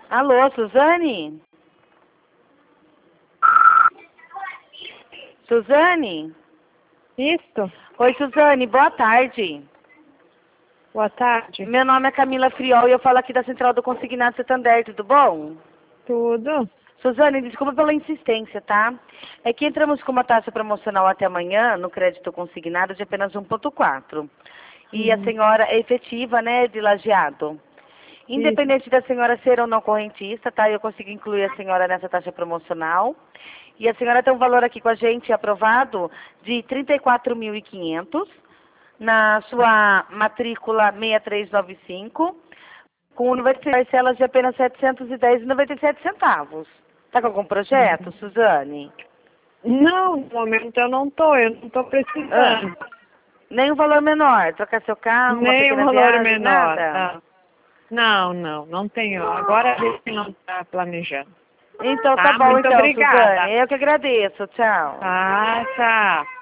Alô, Suzane? Suzane? Isso. Oi, Suzane, boa tarde. Boa tarde. Meu nome é Camila Friol e eu falo aqui da Central do Consignado Santander, tudo bom? Tudo. Suzane, desculpa pela insistência, tá? É que entramos com uma taxa promocional até amanhã no crédito consignado de apenas 1,4. E a senhora é efetiva, né, de Lajeado. Independente da senhora ser ou não correntista, tá? Eu consigo incluir a senhora nessa taxa promocional. E a senhora tem um valor aqui com a gente aprovado de R$ 34.500 na sua matrícula 6395, com 96 parcelas de apenas R$ 710,97. Tá com algum projeto, Suzane? Não, no momento eu não tô precisando. Nem um valor menor, trocar seu carro, uma Nem um pequena valor viagem, menor. nada? Não tenho. Agora a gente não está planejando. Então tá bom, Muito então, obrigada. Suzane. Eu que agradeço. Tchau. Tá.